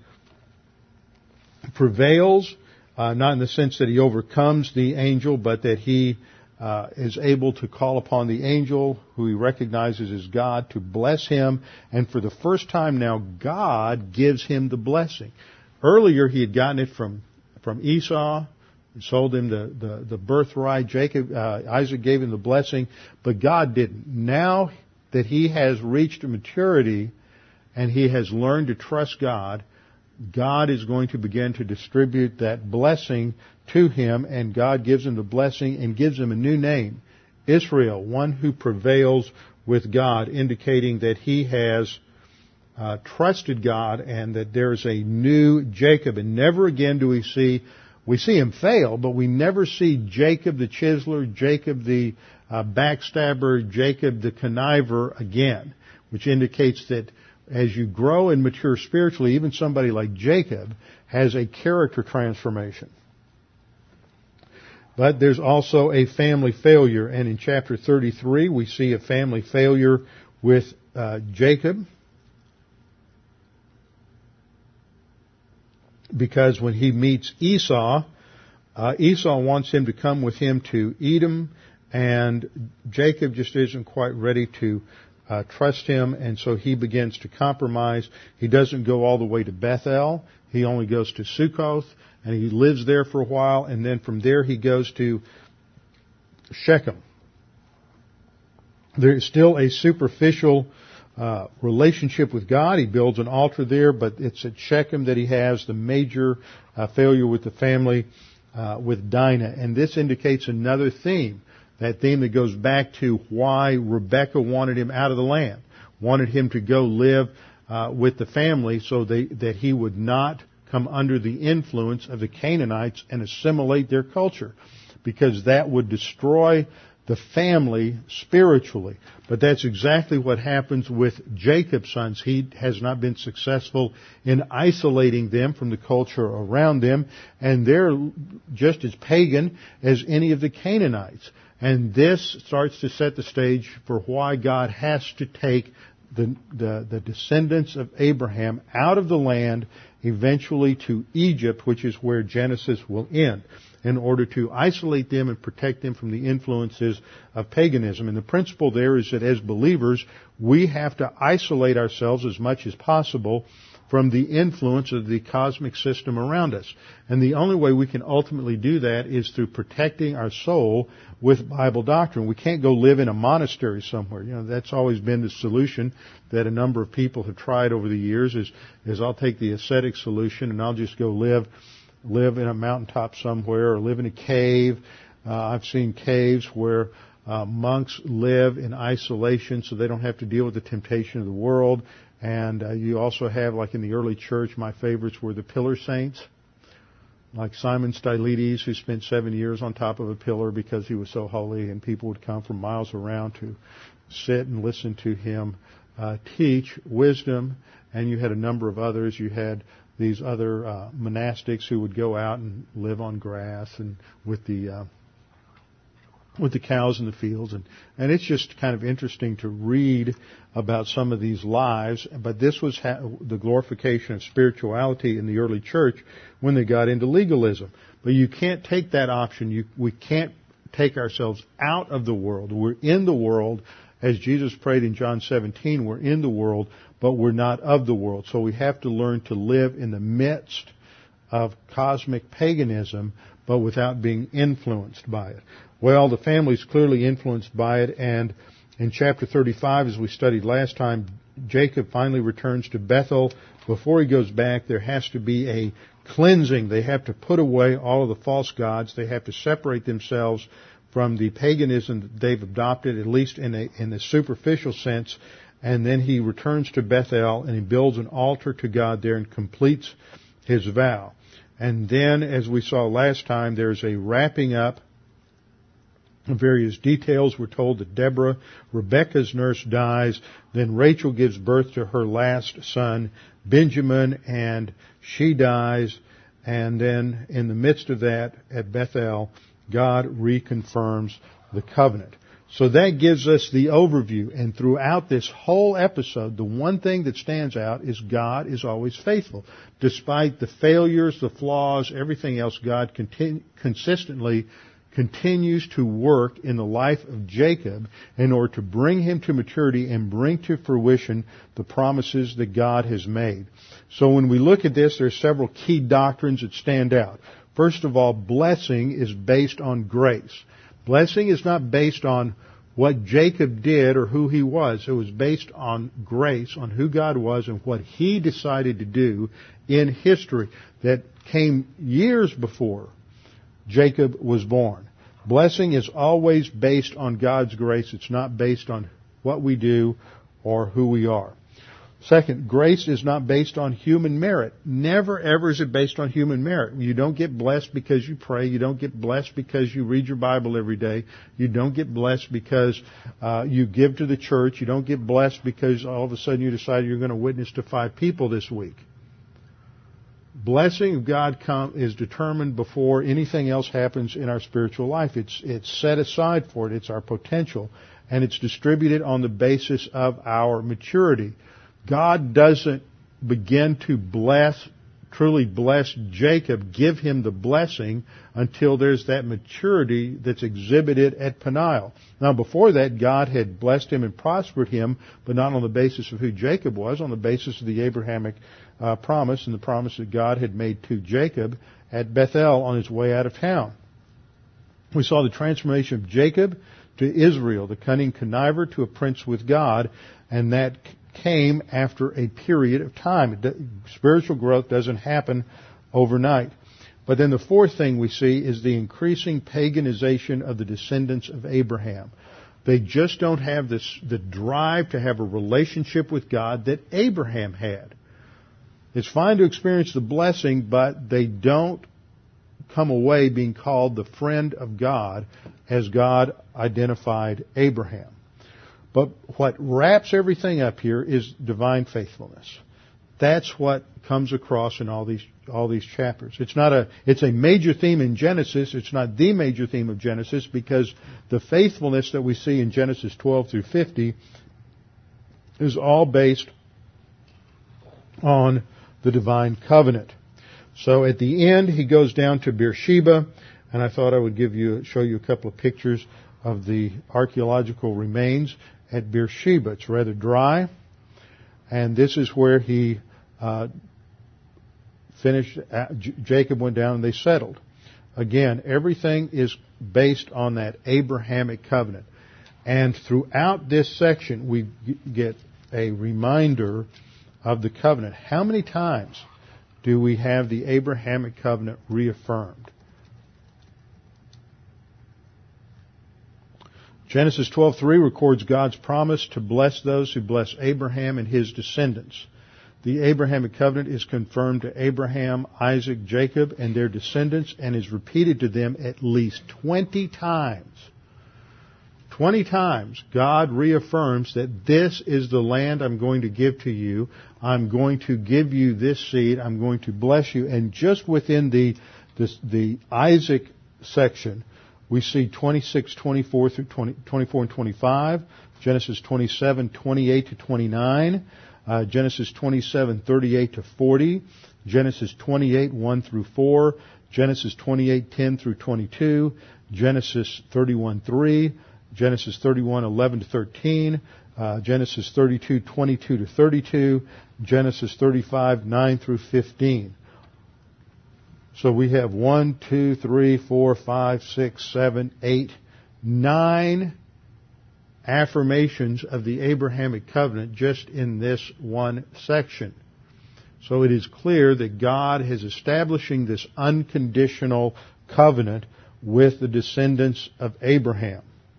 prevails, uh, not in the sense that he overcomes the angel, but that he uh, is able to call upon the angel, who he recognizes as God, to bless him. And for the first time now, God gives him the blessing. Earlier, he had gotten it from, from Esau. He sold him the, the, the birthright. Jacob, uh, Isaac gave him the blessing, but God didn't. Now that he has reached maturity and he has learned to trust God, God is going to begin to distribute that blessing to him, and God gives him the blessing and gives him a new name, Israel, one who prevails with God, indicating that he has Uh, trusted God, and that there's a new Jacob. And never again do we see, we see him fail, but we never see Jacob the chiseler, Jacob the uh, backstabber, Jacob the conniver again, which indicates that as you grow and mature spiritually, even somebody like Jacob has a character transformation. But there's also a family failure, and in chapter thirty-three we see a family failure with uh, Jacob. Because when he meets Esau, uh, Esau wants him to come with him to Edom, and Jacob just isn't quite ready to uh, trust him, and so he begins to compromise. He doesn't go all the way to Bethel. He only goes to Sukkoth, and he lives there for a while, and then from there he goes to Shechem. There's still a superficial Uh, relationship with God. He builds an altar there, but it's at Shechem that he has the major uh, failure with the family, uh, with Dinah. And this indicates another theme, that theme that goes back to why Rebekah wanted him out of the land, wanted him to go live uh, with the family so they, that he would not come under the influence of the Canaanites and assimilate their culture, because that would destroy the family spiritually. But that's exactly what happens with Jacob's sons. He has not been successful in isolating them from the culture around them, and they're just as pagan as any of the Canaanites. And this starts to set the stage for why God has to take the, the, the descendants of Abraham out of the land, eventually to Egypt, which is where Genesis will end, in order to isolate them and protect them from the influences of paganism. And the principle there is that as believers, we have to isolate ourselves as much as possible from the influence of the cosmic system around us. And the only way we can ultimately do that is through protecting our soul with Bible doctrine. We can't go live in a monastery somewhere. You know, that's always been the solution that a number of people have tried over the years, is, is I'll take the ascetic solution and I'll just go live live in a mountaintop somewhere, or live in a cave. Uh, I've seen caves where uh, monks live in isolation so they don't have to deal with the temptation of the world. And uh, you also have, like in the early church, my favorites were the pillar saints, like Simon Stylites, who spent seven years on top of a pillar because he was so holy, and people would come from miles around to sit and listen to him uh, teach wisdom. And you had a number of others. You had these other uh, monastics who would go out and live on grass and with the uh, with the cows in the fields. And, and it's just kind of interesting to read about some of these lives. But this was ha- the glorification of spirituality in the early church when they got into legalism. But you can't take that option. You, we can't take ourselves out of the world. We're in the world. As Jesus prayed in John seventeen, we're in the world, but we're not of the world. So we have to learn to live in the midst of cosmic paganism, but without being influenced by it. Well, the family's clearly influenced by it, and in chapter thirty-five, as we studied last time, Jacob finally returns to Bethel. Before he goes back, there has to be a cleansing. They have to put away all of the false gods. They have to separate themselves from the paganism that they've adopted, at least in a, in a superficial sense. And then he returns to Bethel and he builds an altar to God there and completes his vow. And then, as we saw last time, there's a wrapping up of various details. We're told that Deborah, Rebekah's nurse, dies. Then Rachel gives birth to her last son, Benjamin, and she dies. And then in the midst of that, at Bethel, God reconfirms the covenant. So that gives us the overview. And throughout this whole episode, the one thing that stands out is God is always faithful. Despite the failures, the flaws, everything else, God continu- consistently continues to work in the life of Jacob in order to bring him to maturity and bring to fruition the promises that God has made. So when we look at this, there are several key doctrines that stand out. First of all, blessing is based on grace. Blessing is not based on what Jacob did or who he was. It was based on grace, on who God was and what he decided to do in history that came years before Jacob was born. Blessing is always based on God's grace. It's not based on what we do or who we are. Second, grace is not based on human merit. Never ever is it based on human merit. You don't get blessed because you pray. You don't get blessed because you read your Bible every day. You don't get blessed because uh, you give to the church. You don't get blessed because all of a sudden you decide you're going to witness to five people this week. Blessing of God come, is determined before anything else happens in our spiritual life. It's, it's set aside for it. It's our potential. And it's distributed on the basis of our maturity. God doesn't begin to bless, truly bless Jacob, give him the blessing until there's that maturity that's exhibited at Peniel. Now before that, God had blessed him and prospered him, but not on the basis of who Jacob was, on the basis of the Abrahamic uh, promise and the promise that God had made to Jacob at Bethel on his way out of town. We saw the transformation of Jacob to Israel, the cunning conniver to a prince with God, and that came after a period of time. Spiritual growth doesn't happen overnight. But then the fourth thing we see is the increasing paganization of the descendants of Abraham. They just don't have this, the drive to have a relationship with God that Abraham had. It's fine to experience the blessing, but they don't come away being called the friend of God as God identified Abraham. But what wraps everything up here is divine faithfulness. That's what comes across in all these all these chapters. It's not a it's a major theme in Genesis. It's not the major theme of Genesis because the faithfulness that we see in Genesis twelve through fifty is all based on the divine covenant. So at the end, he goes down to Beersheba, and I thought I would give you show you a couple of pictures of the archaeological remains at Beersheba. It's rather dry, and this is where he uh, finished. Uh, J- Jacob went down and they settled. Again, everything is based on that Abrahamic covenant. And throughout this section, we g- get a reminder of the covenant. How many times do we have the Abrahamic covenant reaffirmed? Genesis twelve three records God's promise to bless those who bless Abraham and his descendants. The Abrahamic covenant is confirmed to Abraham, Isaac, Jacob, and their descendants, and is repeated to them at least twenty times. Twenty times God reaffirms that this is the land I'm going to give to you. I'm going to give you this seed. I'm going to bless you. And just within the the, the Isaac section, We see twenty-six, twenty-four through twenty, twenty-four and twenty-five, Genesis twenty-seven, twenty-eight to twenty-nine, uh, Genesis twenty-seven, thirty-eight to forty, Genesis twenty-eight, one through four, Genesis twenty-eight, ten through twenty-two, Genesis thirty-one, three, Genesis thirty-one, eleven to thirteen, uh, Genesis thirty-two, twenty-two to thirty-two, Genesis thirty-five, nine through fifteen. So we have one, two, three, four, five, six, seven, eight, nine affirmations of the Abrahamic covenant just in this one section. So it is clear that God is establishing this unconditional covenant with the descendants of Abraham.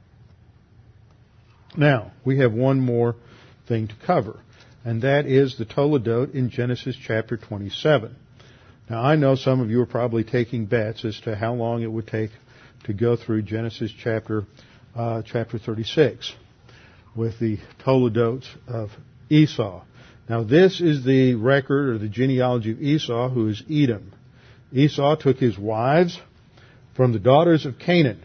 Now, we have one more thing to cover, and that is the Toledot in Genesis chapter twenty-seven. Now, I know some of you are probably taking bets as to how long it would take to go through Genesis chapter uh, chapter thirty-six with the Toledots of Esau. Now, this is the record or the genealogy of Esau, who is Edom. Esau took his wives from the daughters of Canaan.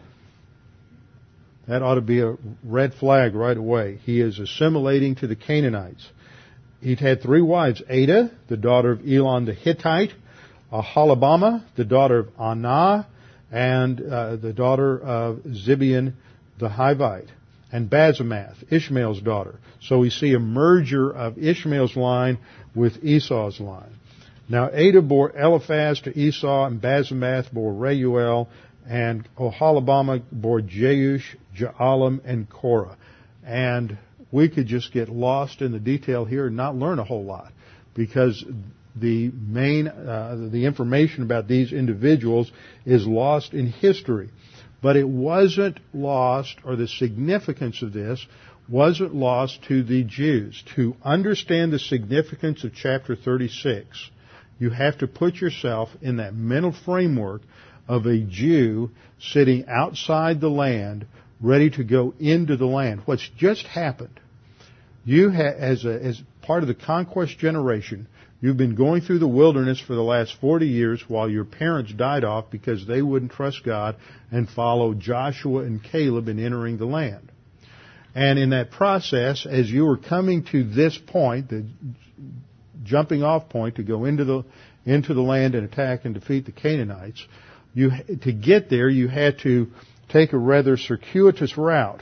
That ought to be a red flag right away. He is assimilating to the Canaanites. He'd had three wives: Adah, the daughter of Elon the Hittite; Aholibamah, the daughter of Anah, and uh, the daughter of Zibeon the Hivite, and Basemath, Ishmael's daughter. So we see a merger of Ishmael's line with Esau's line. Now Adah bore Eliphaz to Esau, and Basemath bore Reuel, and Aholibamah bore Jeush, Jaalam, and Korah. And we could just get lost in the detail here and not learn a whole lot, because the main, uh, the information about these individuals is lost in history. But it wasn't lost, or the significance of this wasn't lost to the Jews. To understand the significance of chapter thirty-six, you have to put yourself in that mental framework of a Jew sitting outside the land, ready to go into the land. What's just happened, you ha- as a, as part of the conquest generation, you've been going through the wilderness for the last forty years while your parents died off because they wouldn't trust God and follow Joshua and Caleb in entering the land. And in that process, as you were coming to this point, the jumping off point to go into the into the land and attack and defeat the Canaanites, you to get there you had to take a rather circuitous route.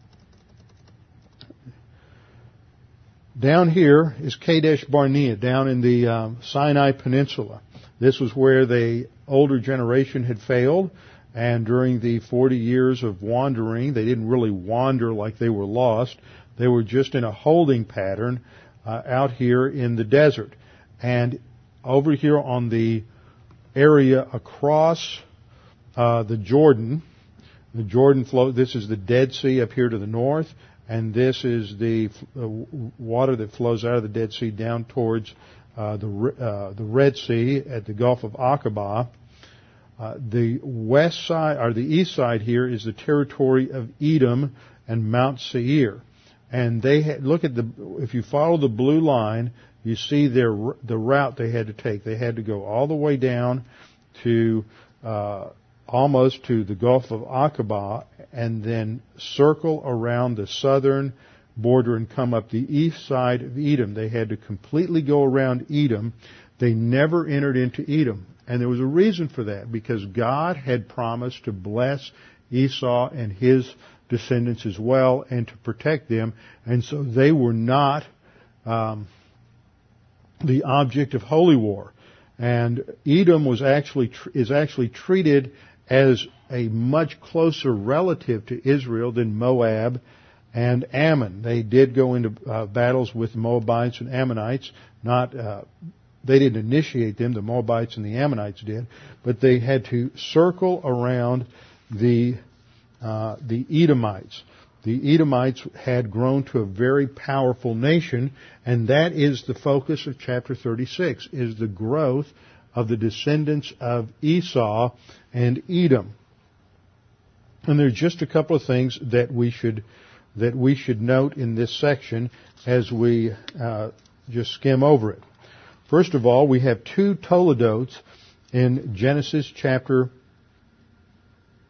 Down here is Kadesh Barnea, down in the um, Sinai Peninsula. This was where the older generation had failed, and during the forty years of wandering, they didn't really wander like they were lost. They were just in a holding pattern uh, out here in the desert. And over here on the area across uh, the Jordan, the Jordan flow, this is the Dead Sea up here to the north, and this is the uh, water that flows out of the Dead Sea down towards uh, the uh, the Red Sea at the Gulf of Aqaba. Uh, the west side, or the east side here, is the territory of Edom and Mount Seir. And they had, look at the, if you follow the blue line, you see their the route they had to take. They had to go all the way down to uh, almost to the Gulf of Aqaba, and then circle around the southern border and come up the east side of Edom. They had to completely go around Edom. They never entered into Edom. And there was a reason for that, because God had promised to bless Esau and his descendants as well, and to protect them. And so they were not um, the object of holy war. And Edom was actually is actually treated as a much closer relative to Israel than Moab and Ammon. They did go into uh, battles with Moabites and Ammonites. Not uh, they didn't initiate them; the Moabites and the Ammonites did, but they had to circle around the uh, the Edomites. The Edomites had grown to a very powerful nation, and that is the focus of chapter thirty-six: is the growth of the descendants of Esau and Edom. And there's just a couple of things that we should that we should note in this section as we uh, just skim over it. First of all, we have two Toledots in Genesis chapter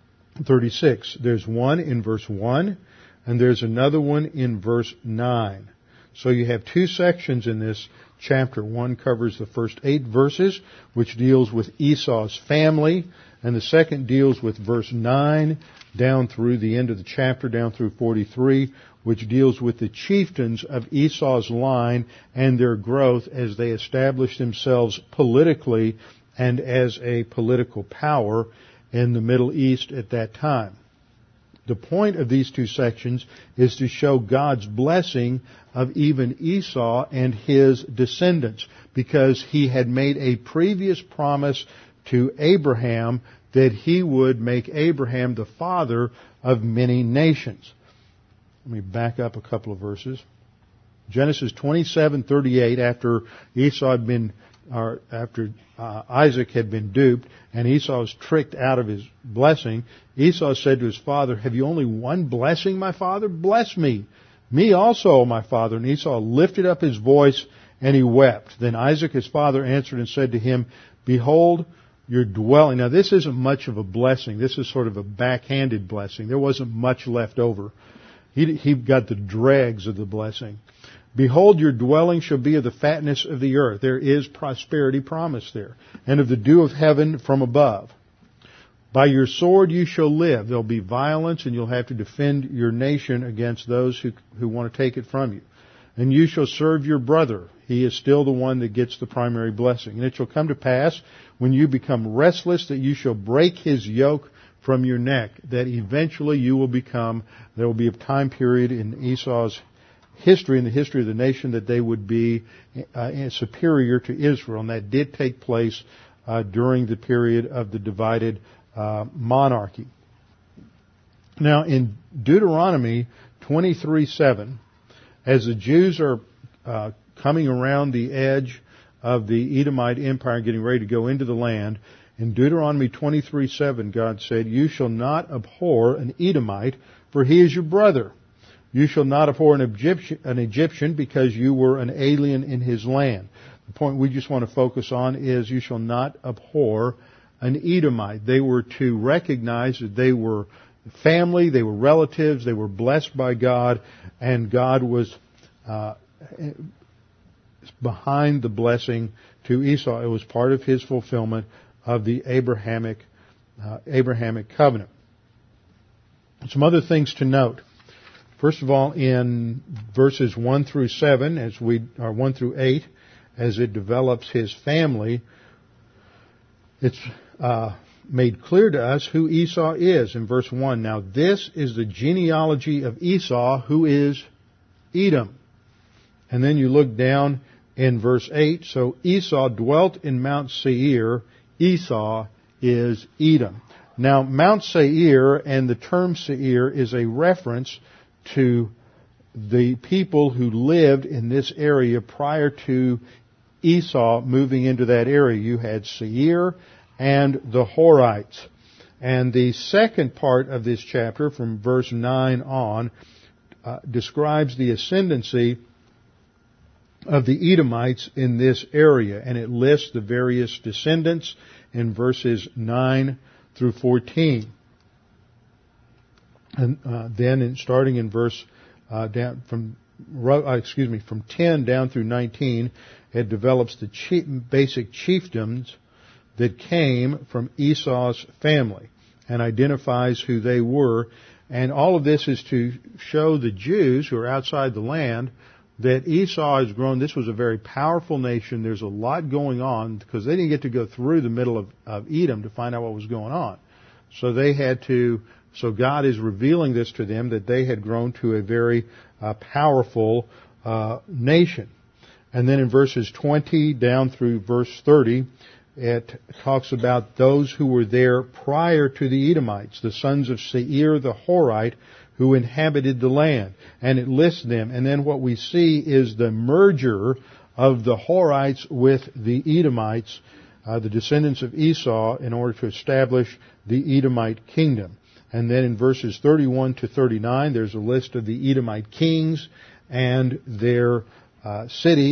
thirty-six. There's one in verse one, and there's another one in verse nine. So you have two sections in this chapter. One covers the first eight verses, which deals with Esau's family, and the second deals with verse nine down through the end of the chapter, down through forty-three, which deals with the chieftains of Esau's line and their growth as they establish themselves politically and as a political power in the Middle East at that time. The point of these two sections is to show God's blessing of even Esau and his descendants, because he had made a previous promise to Abraham that he would make Abraham the father of many nations. Let me back up a couple of verses. Genesis twenty-seven thirty-eight, after Esau had been, or after uh, Isaac had been duped, and Esau was tricked out of his blessing, Esau said to his father, "Have you only one blessing, my father? Bless me. Me also, my father." And Esau lifted up his voice and he wept. Then Isaac, his father, answered and said to him, "Behold, your dwelling." Now this isn't much of a blessing. This is sort of a backhanded blessing. There wasn't much left over. He, he got the dregs of the blessing. "Behold, your dwelling shall be of the fatness of the earth." There is prosperity promised there. "And of the dew of heaven from above. By your sword you shall live." There'll be violence, and you'll have to defend your nation against those who, who want to take it from you. "And you shall serve your brother." He is still the one that gets the primary blessing. "And it shall come to pass, when you become restless, that you shall break his yoke from your neck," that eventually you will become, there will be a time period in Esau's history, in the history of the nation, that they would be uh, superior to Israel. And that did take place uh, during the period of the divided uh, monarchy. Now, in Deuteronomy twenty-three seven, as the Jews are uh, coming around the edge of the Edomite Empire, getting ready to go into the land, in Deuteronomy twenty-three seven, God said, "You shall not abhor an Edomite, for he is your brother. You shall not abhor an Egyptian, an Egyptian, because you were an alien in his land." The point we just want to focus on is you shall not abhor an Edomite. They were to recognize that they were family, they were relatives, they were blessed by God, and God was uh, behind the blessing to Esau. It was part of his fulfillment of the Abrahamic uh, Abrahamic covenant. Some other things to note. First of all, in verses one through seven, as we or one through eight, as it develops his family, it's uh, made clear to us who Esau is in verse one. "Now this is the genealogy of Esau, who is Edom." And then you look down in verse eight. "So Esau dwelt in Mount Seir." Esau is Edom. Now, Mount Seir and the term Seir is a reference to the people who lived in this area prior to Esau moving into that area. You had Seir and the Horites. And the second part of this chapter, from verse nine on, uh, describes the ascendancy of the Edomites in this area, and it lists the various descendants in verses nine through fourteen. And uh, then, in, starting in verse uh, down from uh, excuse me from ten down through nineteen, it develops the chief, basic chiefdoms that came from Esau's family and identifies who they were. And all of this is to show the Jews who are outside the land that Esau has grown. This was a very powerful nation. There's a lot going on because they didn't get to go through the middle of, of Edom to find out what was going on. So they had to, so God is revealing this to them, that they had grown to a very uh, powerful uh, nation. And then in verses twenty down through verse thirty, it talks about those who were there prior to the Edomites, the sons of Seir the Horite, who inhabited the land. And it lists them. And then what we see is the merger of the Horites with the Edomites, uh, the descendants of Esau, in order to establish the Edomite kingdom. And then in verses thirty-one to thirty-nine, there's a list of the Edomite kings and their uh, cities.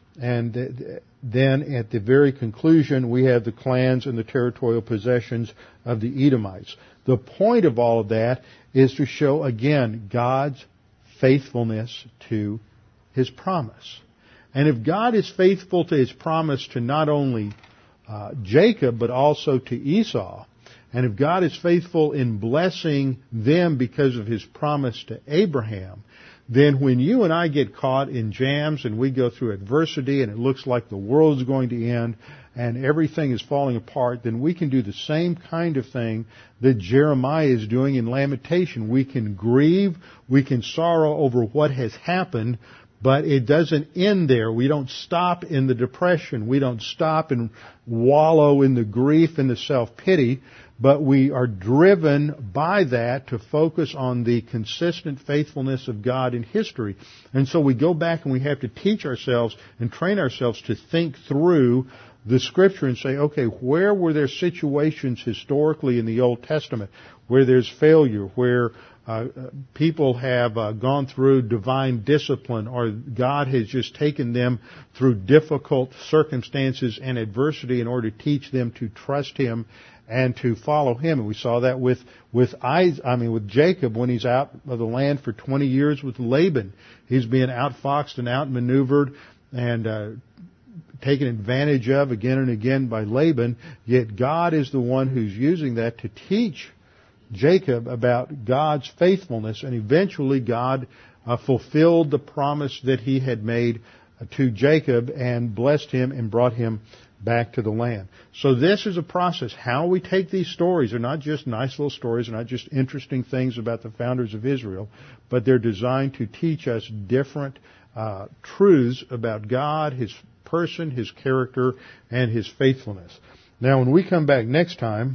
And th- then at the very conclusion, we have the clans and the territorial possessions of the Edomites. The point of all of that is to show, again, God's faithfulness to His promise. And if God is faithful to His promise to not only uh, Jacob, but also to Esau, and if God is faithful in blessing them because of His promise to Abraham, then when you and I get caught in jams and we go through adversity and it looks like the world's going to end and everything is falling apart, then we can do the same kind of thing that Jeremiah is doing in Lamentation. We can grieve, we can sorrow over what has happened, but it doesn't end there. We don't stop in the depression. We don't stop and wallow in the grief and the self-pity, but we are driven by that to focus on the consistent faithfulness of God in history. And so we go back and we have to teach ourselves and train ourselves to think through the Scripture and say, okay, where were there situations historically in the Old Testament where there's failure, where uh, people have uh, gone through divine discipline, or God has just taken them through difficult circumstances and adversity in order to teach them to trust Him and to follow Him. And we saw that with with Isaac, I mean with Jacob when he's out of the land for twenty years with Laban. He's being outfoxed and outmaneuvered and uh, taken advantage of again and again by Laban. Yet God is the one who's using that to teach Jacob about God's faithfulness, and eventually God uh, fulfilled the promise that He had made uh, to Jacob and blessed him and brought him back to the land. So this is a process. How we take these stories are not just nice little stories, they're not just interesting things about the founders of Israel, but they're designed to teach us different uh, truths about God, His person, His character, and His faithfulness. Now, when we come back next time,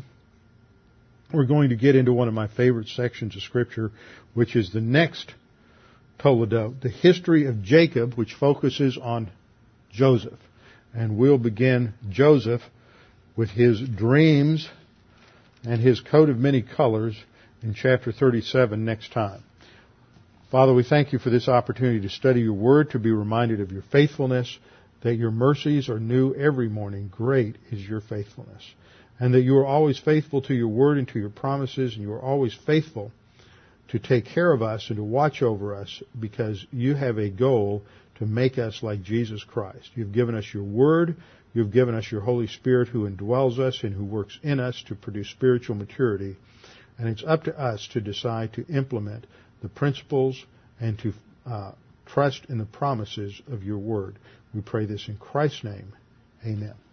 we're going to get into one of my favorite sections of Scripture, which is the next Toledot, the history of Jacob, which focuses on Joseph. And we'll begin Joseph with his dreams and his coat of many colors in chapter thirty-seven next time. Father, we thank You for this opportunity to study Your Word, to be reminded of Your faithfulness, that Your mercies are new every morning. Great is Your faithfulness. And that You are always faithful to Your Word and to Your promises, and You are always faithful to take care of us and to watch over us, because You have a goal to make us like Jesus Christ. You've given us Your Word. You've given us Your Holy Spirit, who indwells us and who works in us to produce spiritual maturity. And it's up to us to decide to implement the principles and to uh, trust in the promises of Your Word. We pray this in Christ's name. Amen.